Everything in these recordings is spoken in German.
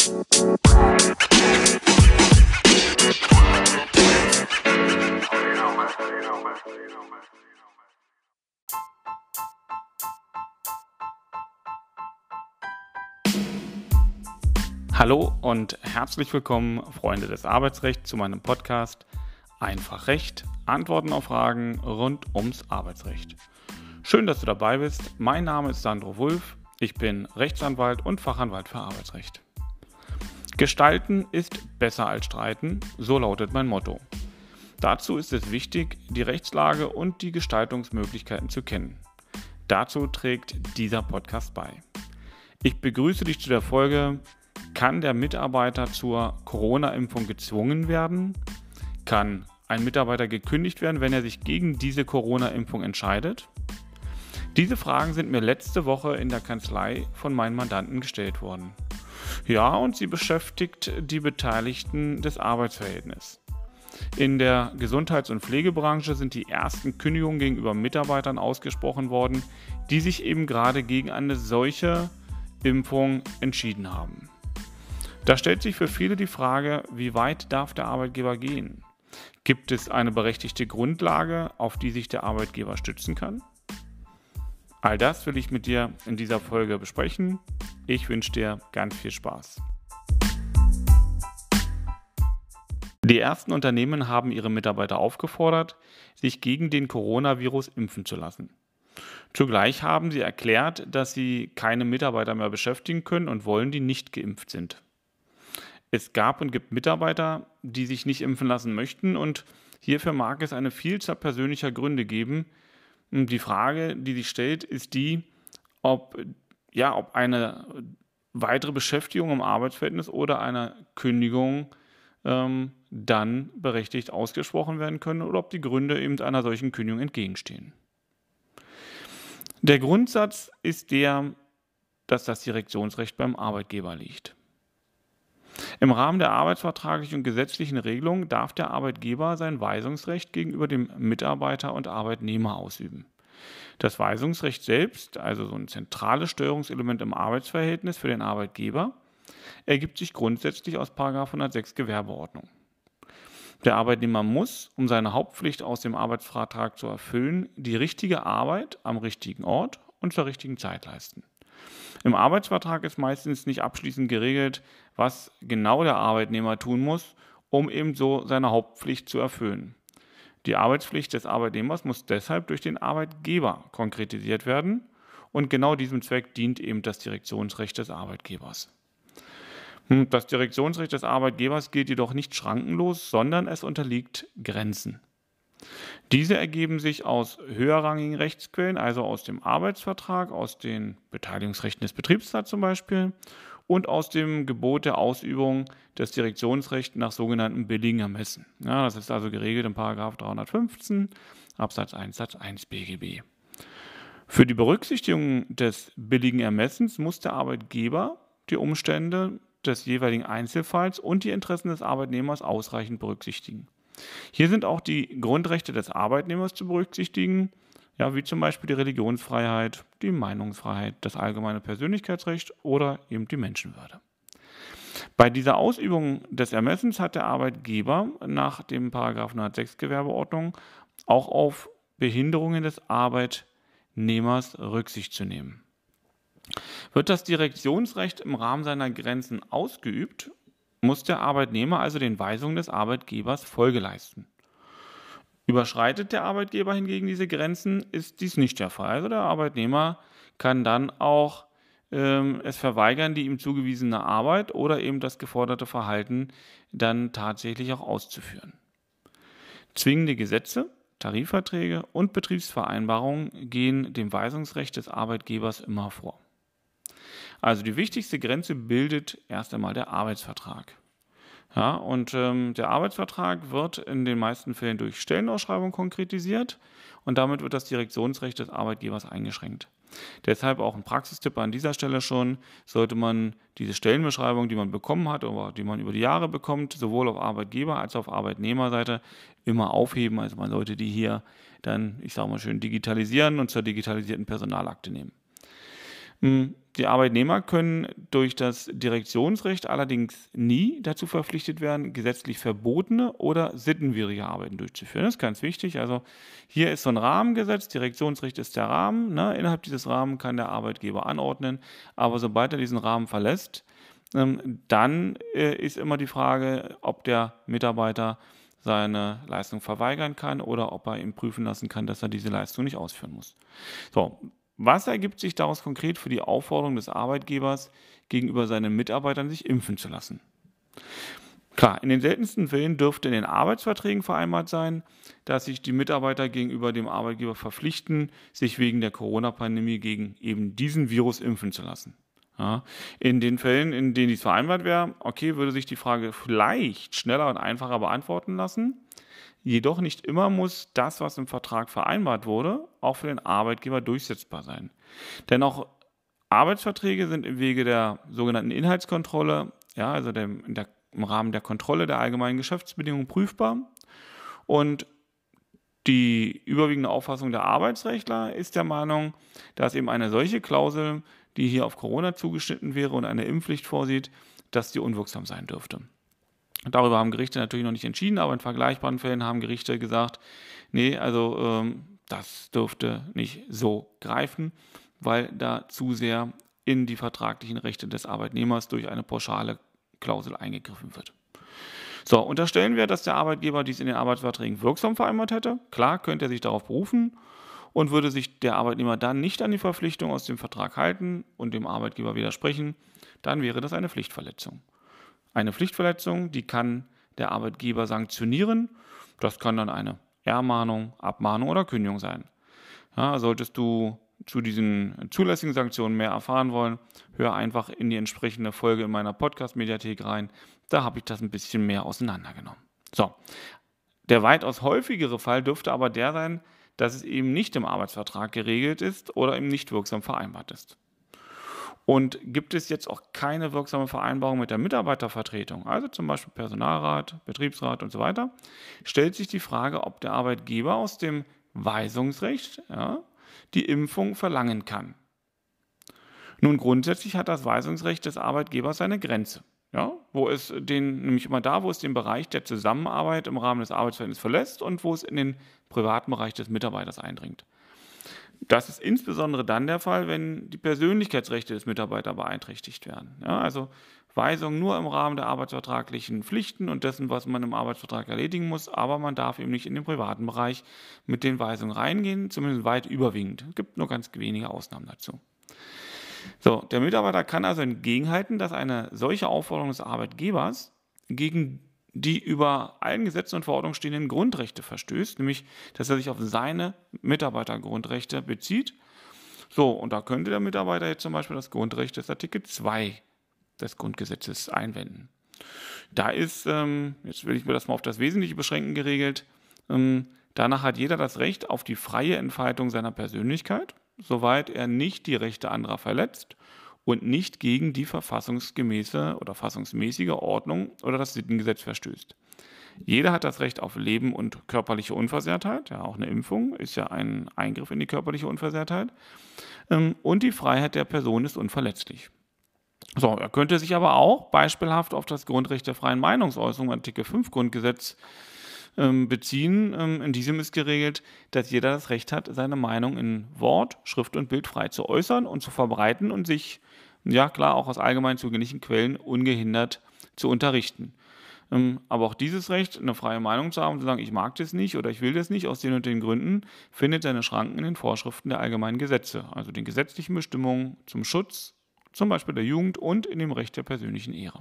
Hallo und herzlich willkommen, Freunde des Arbeitsrechts, zu meinem Podcast Einfach Recht, Antworten auf Fragen rund ums Arbeitsrecht. Schön, dass du dabei bist. Mein Name ist Sandro Wulff, ich bin Rechtsanwalt und Fachanwalt für Arbeitsrecht. Gestalten ist besser als streiten, so lautet mein Motto. Dazu ist es wichtig, die Rechtslage und die Gestaltungsmöglichkeiten zu kennen. Dazu trägt dieser Podcast bei. Ich begrüße dich zu der Folge: Kann der Mitarbeiter zur Corona-Impfung gezwungen werden? Kann ein Mitarbeiter gekündigt werden, wenn er sich gegen diese Corona-Impfung entscheidet? Diese Fragen sind mir letzte Woche in der Kanzlei von meinen Mandanten gestellt worden. Ja, und sie beschäftigt die Beteiligten des Arbeitsverhältnisses. In der Gesundheits- und Pflegebranche sind die ersten Kündigungen gegenüber Mitarbeitern ausgesprochen worden, die sich eben gerade gegen eine solche Impfung entschieden haben. Da stellt sich für viele die Frage, wie weit darf der Arbeitgeber gehen? Gibt es eine berechtigte Grundlage, auf die sich der Arbeitgeber stützen kann? All das will ich mit dir in dieser Folge besprechen. Ich wünsche dir ganz viel Spaß. Die ersten Unternehmen haben ihre Mitarbeiter aufgefordert, sich gegen den Coronavirus impfen zu lassen. Zugleich haben sie erklärt, dass sie keine Mitarbeiter mehr beschäftigen können und wollen, die nicht geimpft sind. Es gab und gibt Mitarbeiter, die sich nicht impfen lassen möchten, und hierfür mag es eine Vielzahl persönlicher Gründe geben. Und die Frage, die sich stellt, ist die, ob eine weitere Beschäftigung im Arbeitsverhältnis oder eine Kündigung dann berechtigt ausgesprochen werden können oder ob die Gründe eben einer solchen Kündigung entgegenstehen. Der Grundsatz ist der, dass das Direktionsrecht beim Arbeitgeber liegt. Im Rahmen der arbeitsvertraglichen und gesetzlichen Regelung darf der Arbeitgeber sein Weisungsrecht gegenüber dem Mitarbeiter und Arbeitnehmer ausüben. Das Weisungsrecht selbst, also so ein zentrales Steuerungselement im Arbeitsverhältnis für den Arbeitgeber, ergibt sich grundsätzlich aus § 106 Gewerbeordnung. Der Arbeitnehmer muss, um seine Hauptpflicht aus dem Arbeitsvertrag zu erfüllen, die richtige Arbeit am richtigen Ort und zur richtigen Zeit leisten. Im Arbeitsvertrag ist meistens nicht abschließend geregelt, was genau der Arbeitnehmer tun muss, um eben so seine Hauptpflicht zu erfüllen. Die Arbeitspflicht des Arbeitnehmers muss deshalb durch den Arbeitgeber konkretisiert werden, und genau diesem Zweck dient eben das Direktionsrecht des Arbeitgebers. Das Direktionsrecht des Arbeitgebers gilt jedoch nicht schrankenlos, sondern es unterliegt Grenzen. Diese ergeben sich aus höherrangigen Rechtsquellen, also aus dem Arbeitsvertrag, aus den Beteiligungsrechten des Betriebsrats zum Beispiel und aus dem Gebot der Ausübung des Direktionsrechts nach sogenannten billigen Ermessen. Ja, das ist also geregelt in § 315 Absatz 1 Satz 1 BGB. Für die Berücksichtigung des billigen Ermessens muss der Arbeitgeber die Umstände des jeweiligen Einzelfalls und die Interessen des Arbeitnehmers ausreichend berücksichtigen. Hier sind auch die Grundrechte des Arbeitnehmers zu berücksichtigen, ja, wie zum Beispiel die Religionsfreiheit, die Meinungsfreiheit, das allgemeine Persönlichkeitsrecht oder eben die Menschenwürde. Bei dieser Ausübung des Ermessens hat der Arbeitgeber nach dem § 106 Gewerbeordnung auch auf Behinderungen des Arbeitnehmers Rücksicht zu nehmen. Wird das Direktionsrecht im Rahmen seiner Grenzen ausgeübt, muss der Arbeitnehmer also den Weisungen des Arbeitgebers Folge leisten. Überschreitet der Arbeitgeber hingegen diese Grenzen, ist dies nicht der Fall. Also der Arbeitnehmer kann dann auch es verweigern, die ihm zugewiesene Arbeit oder eben das geforderte Verhalten dann tatsächlich auch auszuführen. Zwingende Gesetze, Tarifverträge und Betriebsvereinbarungen gehen dem Weisungsrecht des Arbeitgebers immer vor. Also die wichtigste Grenze bildet erst einmal der Arbeitsvertrag. Ja, und der Arbeitsvertrag wird in den meisten Fällen durch Stellenausschreibung konkretisiert und damit wird das Direktionsrecht des Arbeitgebers eingeschränkt. Deshalb auch ein Praxistipp an dieser Stelle schon: Sollte man diese Stellenbeschreibung, die man bekommen hat oder die man über die Jahre bekommt, sowohl auf Arbeitgeber- als auch auf Arbeitnehmerseite, immer aufheben. Also man sollte die hier dann, ich sage mal schön, digitalisieren und zur digitalisierten Personalakte nehmen. Die Arbeitnehmer können durch das Direktionsrecht allerdings nie dazu verpflichtet werden, gesetzlich verbotene oder sittenwidrige Arbeiten durchzuführen. Das ist ganz wichtig. Also hier ist so ein Rahmengesetz, Direktionsrecht ist der Rahmen. Ne? Innerhalb dieses Rahmens kann der Arbeitgeber anordnen, aber sobald er diesen Rahmen verlässt, dann ist immer die Frage, ob der Mitarbeiter seine Leistung verweigern kann oder ob er ihm prüfen lassen kann, dass er diese Leistung nicht ausführen muss. So, was ergibt sich daraus konkret für die Aufforderung des Arbeitgebers gegenüber seinen Mitarbeitern, sich impfen zu lassen? Klar, in den seltensten Fällen dürfte in den Arbeitsverträgen vereinbart sein, dass sich die Mitarbeiter gegenüber dem Arbeitgeber verpflichten, sich wegen der Corona-Pandemie gegen eben diesen Virus impfen zu lassen. Ja, in den Fällen, in denen dies vereinbart wäre, okay, würde sich die Frage vielleicht schneller und einfacher beantworten lassen. Jedoch nicht immer muss das, was im Vertrag vereinbart wurde, auch für den Arbeitgeber durchsetzbar sein. Denn auch Arbeitsverträge sind im Wege der sogenannten Inhaltskontrolle, ja, also im Rahmen der Kontrolle der allgemeinen Geschäftsbedingungen prüfbar. Und die überwiegende Auffassung der Arbeitsrechtler ist der Meinung, dass eben eine solche Klausel, die hier auf Corona zugeschnitten wäre und eine Impfpflicht vorsieht, dass die unwirksam sein dürfte. Darüber haben Gerichte natürlich noch nicht entschieden, aber in vergleichbaren Fällen haben Gerichte gesagt, nee, also das dürfte nicht so greifen, weil da zu sehr in die vertraglichen Rechte des Arbeitnehmers durch eine pauschale Klausel eingegriffen wird. So, unterstellen wir, dass der Arbeitgeber dies in den Arbeitsverträgen wirksam vereinbart hätte. Klar, könnte er sich darauf berufen und würde sich der Arbeitnehmer dann nicht an die Verpflichtung aus dem Vertrag halten und dem Arbeitgeber widersprechen, dann wäre das eine Pflichtverletzung. Eine Pflichtverletzung, die kann der Arbeitgeber sanktionieren. Das kann dann eine Ermahnung, Abmahnung oder Kündigung sein. Ja, solltest du zu diesen zulässigen Sanktionen mehr erfahren wollen, hör einfach in die entsprechende Folge in meiner Podcast-Mediathek rein. Da habe ich das ein bisschen mehr auseinandergenommen. So, der weitaus häufigere Fall dürfte aber der sein, dass es eben nicht im Arbeitsvertrag geregelt ist oder eben nicht wirksam vereinbart ist. Und gibt es jetzt auch keine wirksame Vereinbarung mit der Mitarbeitervertretung, also zum Beispiel Personalrat, Betriebsrat und so weiter, stellt sich die Frage, ob der Arbeitgeber aus dem Weisungsrecht die Impfung verlangen kann. Nun, grundsätzlich hat das Weisungsrecht des Arbeitgebers seine Grenze. Ja, nämlich immer da, wo es den Bereich der Zusammenarbeit im Rahmen des Arbeitsverhältnisses verlässt und wo es in den privaten Bereich des Mitarbeiters eindringt. Das ist insbesondere dann der Fall, wenn die Persönlichkeitsrechte des Mitarbeiters beeinträchtigt werden. Ja, also Weisung nur im Rahmen der arbeitsvertraglichen Pflichten und dessen, was man im Arbeitsvertrag erledigen muss, aber man darf eben nicht in den privaten Bereich mit den Weisungen reingehen, zumindest weit überwiegend. Es gibt nur ganz wenige Ausnahmen dazu. So, der Mitarbeiter kann also entgegenhalten, dass eine solche Aufforderung des Arbeitgebers gegen die über allen Gesetzen und Verordnungen stehenden Grundrechte verstößt, nämlich, dass er sich auf seine Mitarbeitergrundrechte bezieht. So, und da könnte der Mitarbeiter jetzt zum Beispiel das Grundrecht des Artikel 2 des Grundgesetzes einwenden. Da ist, jetzt will ich mir das mal auf das Wesentliche beschränken, geregelt, danach hat jeder das Recht auf die freie Entfaltung seiner Persönlichkeit, soweit er nicht die Rechte anderer verletzt und nicht gegen die verfassungsgemäße oder fassungsmäßige Ordnung oder das Sittengesetz verstößt. Jeder hat das Recht auf Leben und körperliche Unversehrtheit, ja, auch eine Impfung ist ja ein Eingriff in die körperliche Unversehrtheit, und die Freiheit der Person ist unverletzlich. So, er könnte sich aber auch beispielhaft auf das Grundrecht der freien Meinungsäußerung, Artikel 5 Grundgesetz, beziehen. In diesem ist geregelt, dass jeder das Recht hat, seine Meinung in Wort, Schrift und Bild frei zu äußern und zu verbreiten und sich, ja klar, auch aus allgemein zugänglichen Quellen ungehindert zu unterrichten. Aber auch dieses Recht, eine freie Meinung zu haben, zu sagen, ich mag das nicht oder ich will das nicht aus den und den Gründen, findet seine Schranken in den Vorschriften der allgemeinen Gesetze, also den gesetzlichen Bestimmungen zum Schutz, zum Beispiel der Jugend und in dem Recht der persönlichen Ehre.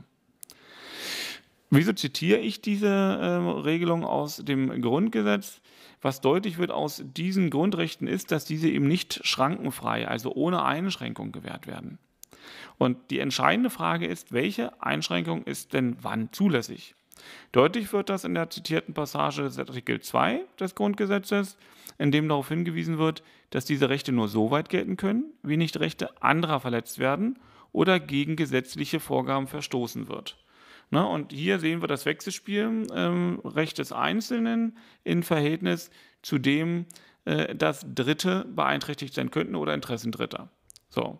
Wieso zitiere ich diese Regelung aus dem Grundgesetz? Was deutlich wird aus diesen Grundrechten ist, dass diese eben nicht schrankenfrei, also ohne Einschränkung gewährt werden. Und die entscheidende Frage ist, welche Einschränkung ist denn wann zulässig? Deutlich wird das in der zitierten Passage des Artikel 2 des Grundgesetzes, in dem darauf hingewiesen wird, dass diese Rechte nur so weit gelten können, wie nicht Rechte anderer verletzt werden oder gegen gesetzliche Vorgaben verstoßen wird. Und hier sehen wir das Wechselspiel Recht des Einzelnen in Verhältnis zu dem, dass Dritte beeinträchtigt sein könnten oder Interessen Dritter. So.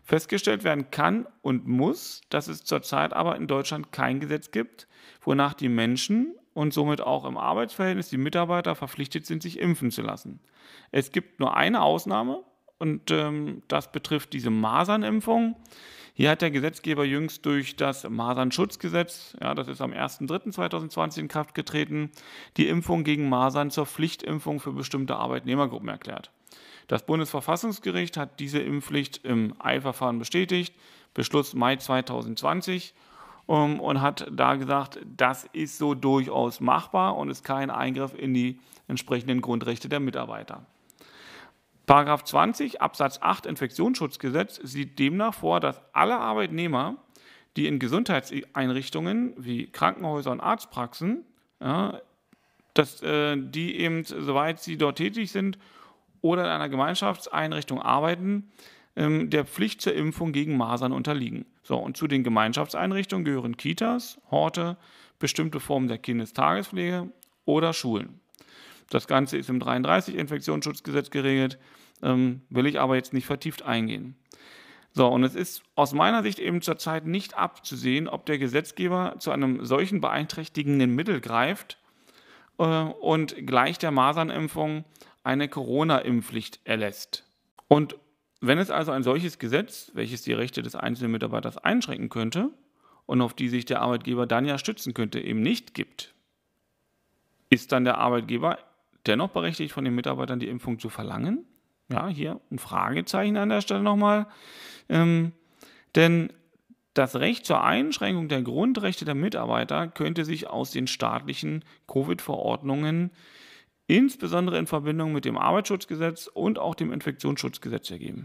Festgestellt werden kann und muss, dass es zurzeit aber in Deutschland kein Gesetz gibt, wonach die Menschen und somit auch im Arbeitsverhältnis die Mitarbeiter verpflichtet sind, sich impfen zu lassen. Es gibt nur eine Ausnahme und das betrifft diese Masernimpfung. Hier hat der Gesetzgeber jüngst durch das Masernschutzgesetz, ja, das ist am 1.3.2020 in Kraft getreten, die Impfung gegen Masern zur Pflichtimpfung für bestimmte Arbeitnehmergruppen erklärt. Das Bundesverfassungsgericht hat diese Impfpflicht im Eilverfahren bestätigt, Beschluss Mai 2020, und hat da gesagt, das ist so durchaus machbar und ist kein Eingriff in die entsprechenden Grundrechte der Mitarbeiter. Paragraph 20 Absatz 8 Infektionsschutzgesetz sieht demnach vor, dass alle Arbeitnehmer, die in Gesundheitseinrichtungen wie Krankenhäuser und Arztpraxen, ja, die eben, soweit sie dort tätig sind oder in einer Gemeinschaftseinrichtung arbeiten, der Pflicht zur Impfung gegen Masern unterliegen. So, und zu den Gemeinschaftseinrichtungen gehören Kitas, Horte, bestimmte Formen der Kindestagespflege oder Schulen. Das Ganze ist im 33 Infektionsschutzgesetz geregelt, will ich aber jetzt nicht vertieft eingehen. So, und es ist aus meiner Sicht eben zurzeit nicht abzusehen, ob der Gesetzgeber zu einem solchen beeinträchtigenden Mittel greift und gleich der Masernimpfung eine Corona-Impfpflicht erlässt. Und wenn es also ein solches Gesetz, welches die Rechte des einzelnen Mitarbeiters einschränken könnte und auf die sich der Arbeitgeber dann ja stützen könnte, eben nicht gibt, ist dann der Arbeitgeber dennoch berechtigt, von den Mitarbeitern die Impfung zu verlangen? Ja, hier ein Fragezeichen an der Stelle nochmal. Denn das Recht zur Einschränkung der Grundrechte der Mitarbeiter könnte sich aus den staatlichen Covid-Verordnungen insbesondere in Verbindung mit dem Arbeitsschutzgesetz und auch dem Infektionsschutzgesetz ergeben.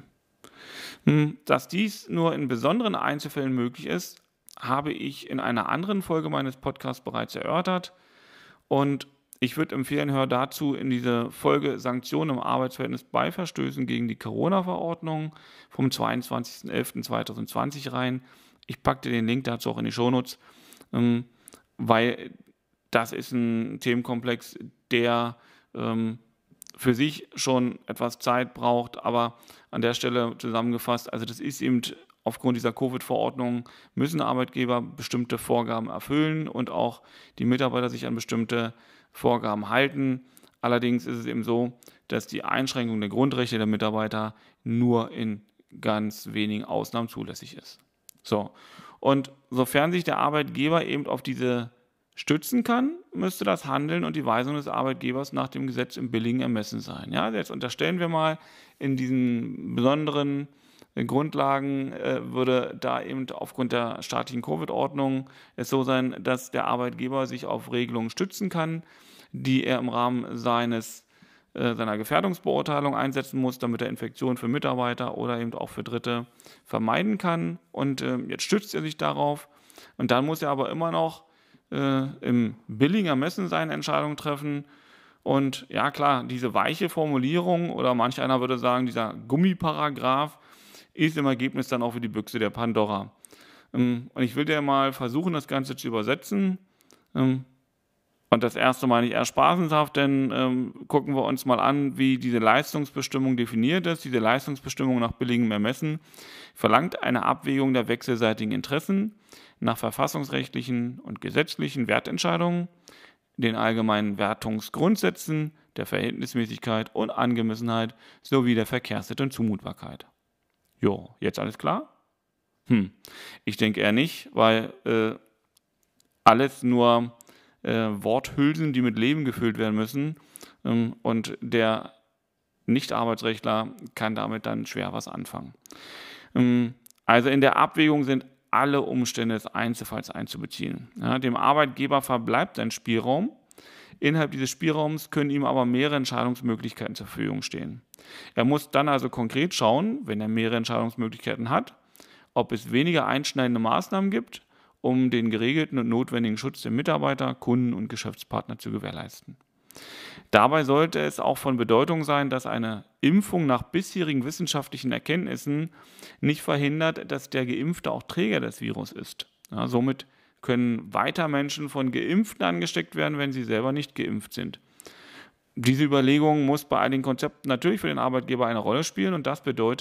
Dass dies nur in besonderen Einzelfällen möglich ist, habe ich in einer anderen Folge meines Podcasts bereits erörtert. Und ich würde empfehlen, hör dazu in diese Folge Sanktionen im Arbeitsverhältnis bei Verstößen gegen die Corona-Verordnung vom 22.11.2020 rein. Ich packe dir den Link dazu auch in die Shownotes, weil das ist ein Themenkomplex, der für sich schon etwas Zeit braucht, aber an der Stelle zusammengefasst, also das ist eben aufgrund dieser Covid-Verordnung müssen Arbeitgeber bestimmte Vorgaben erfüllen und auch die Mitarbeiter sich an bestimmte Vorgaben halten. Allerdings ist es eben so, dass die Einschränkung der Grundrechte der Mitarbeiter nur in ganz wenigen Ausnahmen zulässig ist. So, und sofern sich der Arbeitgeber eben auf diese stützen kann, müsste das Handeln und die Weisung des Arbeitgebers nach dem Gesetz im billigen Ermessen sein. Ja, jetzt unterstellen wir mal, in diesen besonderen Grundlagen würde da eben aufgrund der staatlichen Covid-Ordnung es so sein, dass der Arbeitgeber sich auf Regelungen stützen kann, die er im Rahmen seiner Gefährdungsbeurteilung einsetzen muss, damit er Infektionen für Mitarbeiter oder eben auch für Dritte vermeiden kann. Und jetzt stützt er sich darauf. Und dann muss er aber immer noch im billigen Ermessen seine Entscheidung treffen. Und ja klar, diese weiche Formulierung oder manch einer würde sagen, dieser Gummiparagraph ist im Ergebnis dann auch wie die Büchse der Pandora. Und ich will dir mal versuchen, das Ganze zu übersetzen. Und das erste Mal nicht eher spaßenshaft, denn gucken wir uns mal an, wie diese Leistungsbestimmung definiert ist. Diese Leistungsbestimmung nach billigem Ermessen verlangt eine Abwägung der wechselseitigen Interessen nach verfassungsrechtlichen und gesetzlichen Wertentscheidungen, den allgemeinen Wertungsgrundsätzen, der Verhältnismäßigkeit und Angemessenheit sowie der Verkehrssitte und Zumutbarkeit. Jo, jetzt alles klar? Ich denke eher nicht, weil alles nur Worthülsen, die mit Leben gefüllt werden müssen, und der Nicht-Arbeitsrechtler kann damit dann schwer was anfangen. Also in der Abwägung sind alle Umstände des Einzelfalls einzubeziehen. Ja, dem Arbeitgeber verbleibt ein Spielraum. Innerhalb dieses Spielraums können ihm aber mehrere Entscheidungsmöglichkeiten zur Verfügung stehen. Er muss dann also konkret schauen, wenn er mehrere Entscheidungsmöglichkeiten hat, ob es weniger einschneidende Maßnahmen gibt, um den geregelten und notwendigen Schutz der Mitarbeiter, Kunden und Geschäftspartner zu gewährleisten. Dabei sollte es auch von Bedeutung sein, dass eine Impfung nach bisherigen wissenschaftlichen Erkenntnissen nicht verhindert, dass der Geimpfte auch Träger des Virus ist. Ja, somit können weiter Menschen von Geimpften angesteckt werden, wenn sie selber nicht geimpft sind. Diese Überlegung muss bei einigen Konzepten natürlich für den Arbeitgeber eine Rolle spielen und das bedeutet,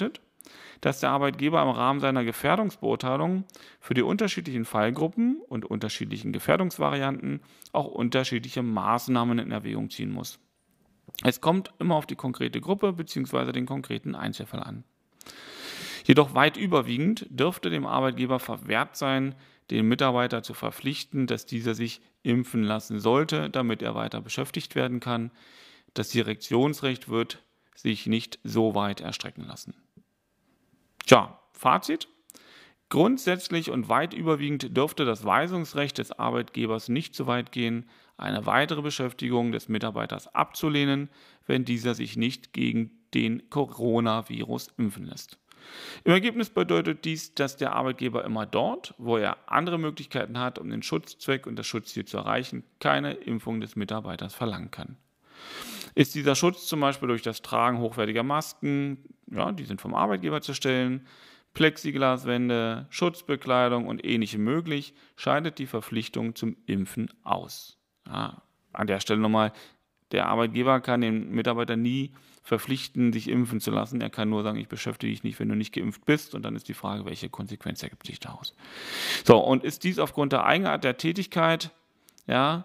dass der Arbeitgeber im Rahmen seiner Gefährdungsbeurteilung für die unterschiedlichen Fallgruppen und unterschiedlichen Gefährdungsvarianten auch unterschiedliche Maßnahmen in Erwägung ziehen muss. Es kommt immer auf die konkrete Gruppe bzw. den konkreten Einzelfall an. Jedoch weit überwiegend dürfte dem Arbeitgeber verwehrt sein, den Mitarbeiter zu verpflichten, dass dieser sich impfen lassen sollte, damit er weiter beschäftigt werden kann. Das Direktionsrecht wird sich nicht so weit erstrecken lassen. Tja, Fazit. Grundsätzlich und weit überwiegend dürfte das Weisungsrecht des Arbeitgebers nicht so weit gehen, eine weitere Beschäftigung des Mitarbeiters abzulehnen, wenn dieser sich nicht gegen den Coronavirus impfen lässt. Im Ergebnis bedeutet dies, dass der Arbeitgeber immer dort, wo er andere Möglichkeiten hat, um den Schutzzweck und das Schutzziel zu erreichen, keine Impfung des Mitarbeiters verlangen kann. Ist dieser Schutz zum Beispiel durch das Tragen hochwertiger Masken, ja, die sind vom Arbeitgeber zu stellen, Plexiglaswände, Schutzbekleidung und ähnlichem möglich, scheidet die Verpflichtung zum Impfen aus. Ja, an der Stelle nochmal, der Arbeitgeber kann den Mitarbeiter nie verpflichten, sich impfen zu lassen. Er kann nur sagen, ich beschäftige dich nicht, wenn du nicht geimpft bist. Und dann ist die Frage, welche Konsequenz ergibt sich daraus. So, und ist dies aufgrund der Eigenart der Tätigkeit, ja,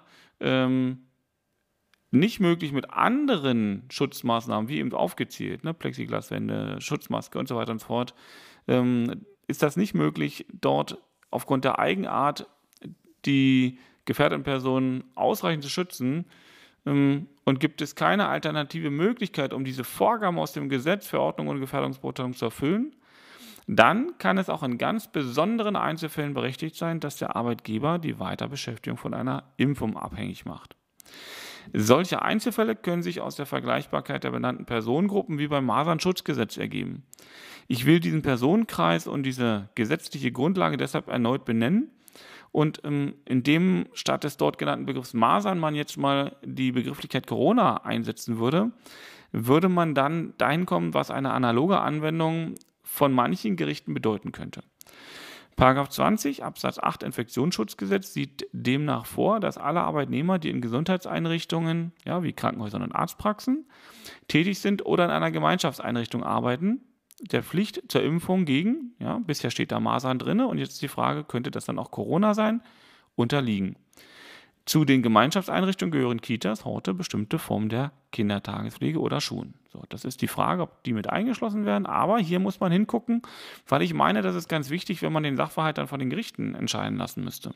nicht möglich mit anderen Schutzmaßnahmen, wie eben aufgezählt, ne, Plexiglaswände, Schutzmaske und so weiter und so fort, ist das nicht möglich, dort aufgrund der Eigenart die gefährdeten Personen ausreichend zu schützen, und gibt es keine alternative Möglichkeit, um diese Vorgaben aus dem Gesetz, Verordnung und Gefährdungsbeurteilung zu erfüllen, dann kann es auch in ganz besonderen Einzelfällen berechtigt sein, dass der Arbeitgeber die Weiterbeschäftigung von einer Impfung abhängig macht. Solche Einzelfälle können sich aus der Vergleichbarkeit der benannten Personengruppen wie beim Masernschutzgesetz ergeben. Ich will diesen Personenkreis und diese gesetzliche Grundlage deshalb erneut benennen. Und in dem statt des dort genannten Begriffs Masern man jetzt mal die Begrifflichkeit Corona einsetzen würde, würde man dann dahin kommen, was eine analoge Anwendung von manchen Gerichten bedeuten könnte. § 20 Absatz 8 Infektionsschutzgesetz sieht demnach vor, dass alle Arbeitnehmer, die in Gesundheitseinrichtungen, ja, wie Krankenhäusern und Arztpraxen, tätig sind oder in einer Gemeinschaftseinrichtung arbeiten, der Pflicht zur Impfung gegen, ja, bisher steht da Masern drin und jetzt die Frage, könnte das dann auch Corona sein, unterliegen. Zu den Gemeinschaftseinrichtungen gehören Kitas, Horte, bestimmte Formen der Kindertagespflege oder Schulen. So, das ist die Frage, ob die mit eingeschlossen werden, aber hier muss man hingucken, weil ich meine, das ist ganz wichtig, wenn man den Sachverhalt dann von den Gerichten entscheiden lassen müsste.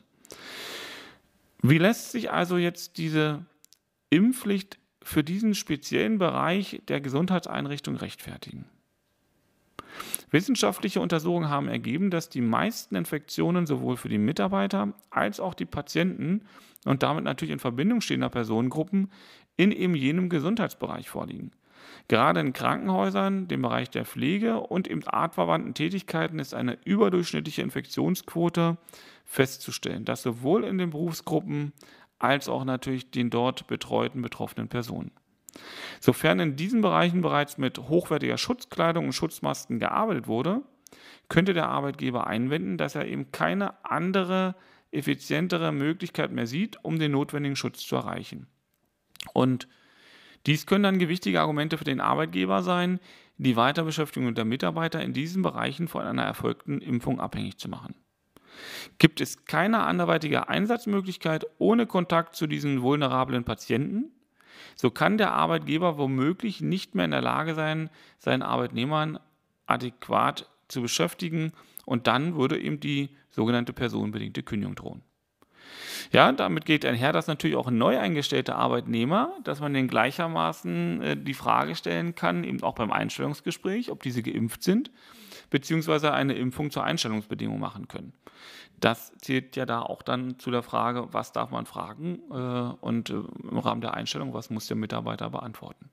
Wie lässt sich also jetzt diese Impfpflicht für diesen speziellen Bereich der Gesundheitseinrichtung rechtfertigen? Wissenschaftliche Untersuchungen haben ergeben, dass die meisten Infektionen sowohl für die Mitarbeiter als auch die Patienten und damit natürlich in Verbindung stehender Personengruppen in eben jenem Gesundheitsbereich vorliegen. Gerade in Krankenhäusern, dem Bereich der Pflege und eben artverwandten Tätigkeiten ist eine überdurchschnittliche Infektionsquote festzustellen, das sowohl in den Berufsgruppen als auch natürlich den dort betreuten betroffenen Personen. Sofern in diesen Bereichen bereits mit hochwertiger Schutzkleidung und Schutzmasken gearbeitet wurde, könnte der Arbeitgeber einwenden, dass er eben keine andere, effizientere Möglichkeit mehr sieht, um den notwendigen Schutz zu erreichen. Und dies können dann gewichtige Argumente für den Arbeitgeber sein, die Weiterbeschäftigung der Mitarbeiter in diesen Bereichen von einer erfolgten Impfung abhängig zu machen. Gibt es keine anderweitige Einsatzmöglichkeit ohne Kontakt zu diesen vulnerablen Patienten, so kann der Arbeitgeber womöglich nicht mehr in der Lage sein, seinen Arbeitnehmern adäquat zu beschäftigen und dann würde eben die sogenannte personenbedingte Kündigung drohen. Ja, damit geht einher, dass natürlich auch neu eingestellte Arbeitnehmer, dass man denen gleichermaßen die Frage stellen kann, eben auch beim Einstellungsgespräch, ob diese geimpft sind, beziehungsweise eine Impfung zur Einstellungsbedingung machen können. Das zählt ja da auch dann zu der Frage, was darf man fragen und im Rahmen der Einstellung, was muss der Mitarbeiter beantworten.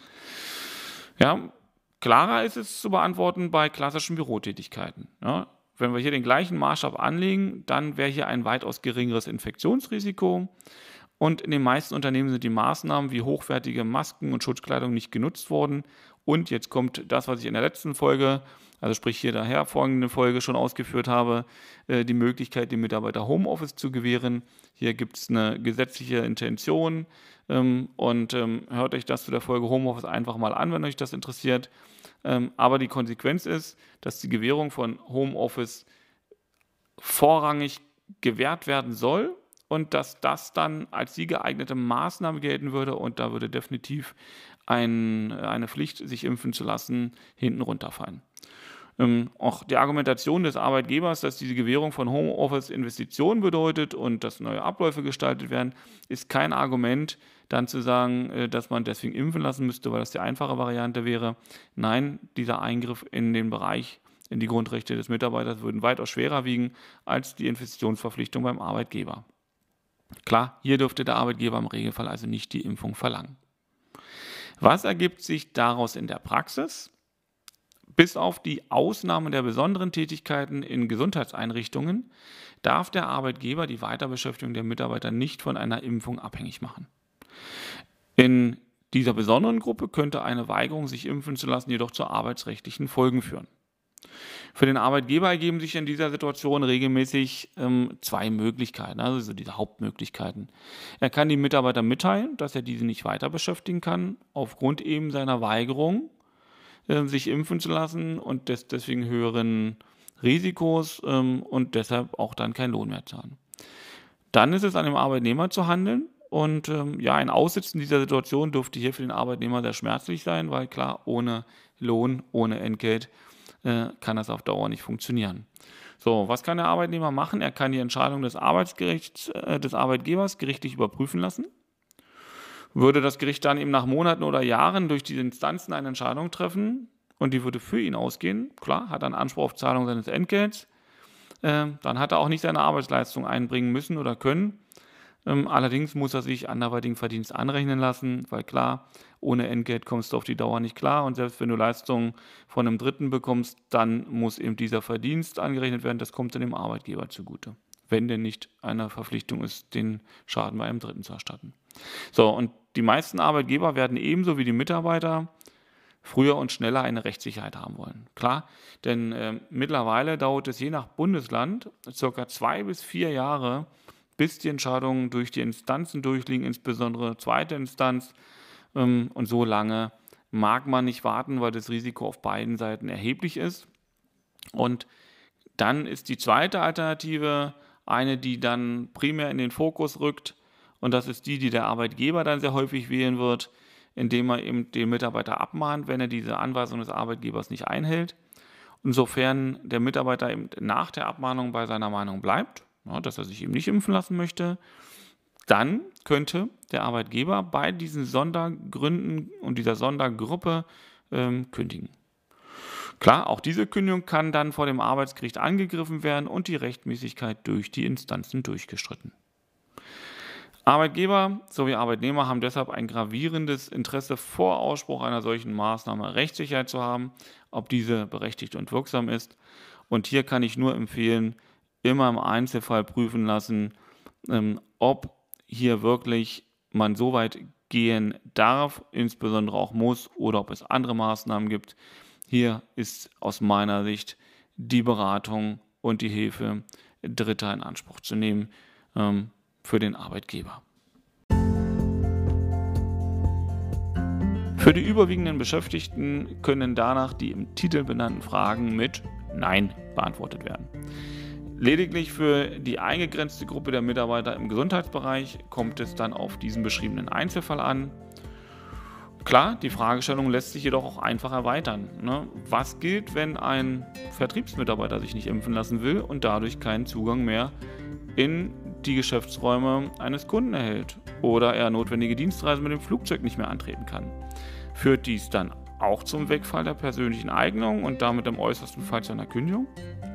Ja, klarer ist es zu beantworten bei klassischen Bürotätigkeiten. Ja, wenn wir hier den gleichen Maßstab anlegen, dann wäre hier ein weitaus geringeres Infektionsrisiko. Und in den meisten Unternehmen sind die Maßnahmen wie hochwertige Masken und Schutzkleidung nicht genutzt worden. Und jetzt kommt das, was ich in der letzten Folge Also sprich hier daher folgende Folge schon ausgeführt habe, die Möglichkeit, dem Mitarbeiter Homeoffice zu gewähren. Hier gibt es eine gesetzliche Intention und hört euch das zu der Folge Homeoffice einfach mal an, wenn euch das interessiert. Aber die Konsequenz ist, dass die Gewährung von Homeoffice vorrangig gewährt werden soll und dass das dann als die geeignete Maßnahme gelten würde und da würde definitiv eine Pflicht, sich impfen zu lassen, hinten runterfallen. Auch die Argumentation des Arbeitgebers, dass diese Gewährung von Homeoffice Investitionen bedeutet und dass neue Abläufe gestaltet werden, ist kein Argument, dann zu sagen, dass man deswegen impfen lassen müsste, weil das die einfache Variante wäre. Nein, dieser Eingriff in den Bereich, in die Grundrechte des Mitarbeiters würden weitaus schwerer wiegen als die Investitionsverpflichtung beim Arbeitgeber. Klar, hier dürfte der Arbeitgeber im Regelfall also nicht die Impfung verlangen. Was ergibt sich daraus in der Praxis? Bis auf die Ausnahme der besonderen Tätigkeiten in Gesundheitseinrichtungen darf der Arbeitgeber die Weiterbeschäftigung der Mitarbeiter nicht von einer Impfung abhängig machen. In dieser besonderen Gruppe könnte eine Weigerung, sich impfen zu lassen, jedoch zu arbeitsrechtlichen Folgen führen. Für den Arbeitgeber ergeben sich in dieser Situation regelmäßig zwei Möglichkeiten, also diese Hauptmöglichkeiten. Er kann die Mitarbeiter mitteilen, dass er diese nicht weiter beschäftigen kann, aufgrund eben seiner Weigerung, sich impfen zu lassen und deswegen höheren Risikos und deshalb auch dann keinen Lohn mehr zahlen. Dann ist es an dem Arbeitnehmer zu handeln und ein Aussitzen dieser Situation dürfte hier für den Arbeitnehmer sehr schmerzlich sein, weil klar, ohne Lohn, ohne Entgelt kann das auf Dauer nicht funktionieren. So, was kann der Arbeitnehmer machen? Er kann die Entscheidung des Arbeitgebers gerichtlich überprüfen lassen. Würde das Gericht dann eben nach Monaten oder Jahren durch diese Instanzen eine Entscheidung treffen und die würde für ihn ausgehen, klar, hat er einen Anspruch auf Zahlung seines Entgelts, dann hat er auch nicht seine Arbeitsleistung einbringen müssen oder können. Allerdings muss er sich anderweitigen Verdienst anrechnen lassen, weil klar, ohne Entgelt kommst du auf die Dauer nicht klar und selbst wenn du Leistungen von einem Dritten bekommst, dann muss eben dieser Verdienst angerechnet werden, das kommt dann dem Arbeitgeber zugute, wenn denn nicht eine Verpflichtung ist, den Schaden bei einem Dritten zu erstatten. So, und die meisten Arbeitgeber werden ebenso wie die Mitarbeiter früher und schneller eine Rechtssicherheit haben wollen. Klar, denn mittlerweile dauert es je nach Bundesland ca. 2 bis 4 Jahre, bis die Entscheidungen durch die Instanzen durchliegen, insbesondere zweite Instanz. Und so lange mag man nicht warten, weil das Risiko auf beiden Seiten erheblich ist. Und dann ist die zweite Alternative eine, die dann primär in den Fokus rückt. Und das ist die der Arbeitgeber dann sehr häufig wählen wird, indem er eben den Mitarbeiter abmahnt, wenn er diese Anweisung des Arbeitgebers nicht einhält. Insofern der Mitarbeiter eben nach der Abmahnung bei seiner Meinung bleibt, dass er sich eben nicht impfen lassen möchte, dann könnte der Arbeitgeber bei diesen Sondergründen und dieser Sondergruppe kündigen. Klar, auch diese Kündigung kann dann vor dem Arbeitsgericht angegriffen werden und die Rechtmäßigkeit durch die Instanzen durchgestritten. Arbeitgeber sowie Arbeitnehmer haben deshalb ein gravierendes Interesse, vor Ausspruch einer solchen Maßnahme Rechtssicherheit zu haben, ob diese berechtigt und wirksam ist. Und hier kann ich nur empfehlen, immer im Einzelfall prüfen lassen, ob hier wirklich man so weit gehen darf, insbesondere auch muss, oder ob es andere Maßnahmen gibt. Hier ist aus meiner Sicht die Beratung und die Hilfe Dritter in Anspruch zu nehmen für den Arbeitgeber. Für die überwiegenden Beschäftigten können danach die im Titel benannten Fragen mit Nein beantwortet werden. Lediglich für die eingegrenzte Gruppe der Mitarbeiter im Gesundheitsbereich kommt es dann auf diesen beschriebenen Einzelfall an. Klar, die Fragestellung lässt sich jedoch auch einfach erweitern. Was gilt, wenn ein Vertriebsmitarbeiter sich nicht impfen lassen will und dadurch keinen Zugang mehr in die Geschäftsräume eines Kunden erhält oder er notwendige Dienstreisen mit dem Flugzeug nicht mehr antreten kann? Führt dies dann auch zum Wegfall der persönlichen Eignung und damit im äußersten Fall zu einer Kündigung?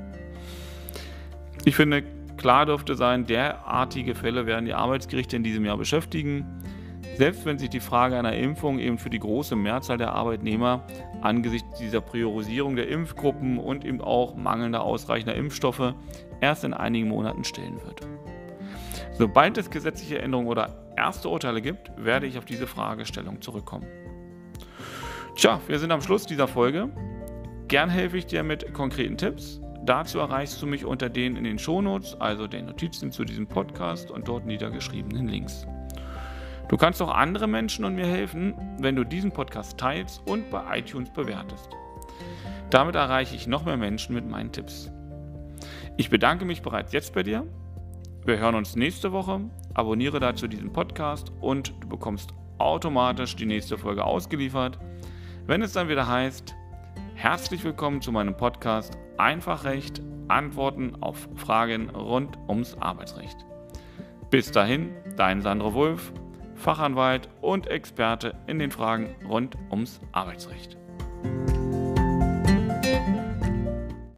Ich finde, klar dürfte sein, derartige Fälle werden die Arbeitsgerichte in diesem Jahr beschäftigen. Selbst wenn sich die Frage einer Impfung eben für die große Mehrzahl der Arbeitnehmer angesichts dieser Priorisierung der Impfgruppen und eben auch mangelnder ausreichender Impfstoffe erst in einigen Monaten stellen wird. Sobald es gesetzliche Änderungen oder erste Urteile gibt, werde ich auf diese Fragestellung zurückkommen. Tja, wir sind am Schluss dieser Folge. Gern helfe ich dir mit konkreten Tipps. Dazu erreichst du mich unter den in den Shownotes, also den Notizen zu diesem Podcast und dort niedergeschriebenen Links. Du kannst auch andere Menschen und mir helfen, wenn du diesen Podcast teilst und bei iTunes bewertest. Damit erreiche ich noch mehr Menschen mit meinen Tipps. Ich bedanke mich bereits jetzt bei dir. Wir hören uns nächste Woche. Abonniere dazu diesen Podcast und du bekommst automatisch die nächste Folge ausgeliefert, wenn es dann wieder heißt: Herzlich willkommen zu meinem Podcast Einfachrecht, Antworten auf Fragen rund ums Arbeitsrecht. Bis dahin, dein Sandro Wulff, Fachanwalt und Experte in den Fragen rund ums Arbeitsrecht.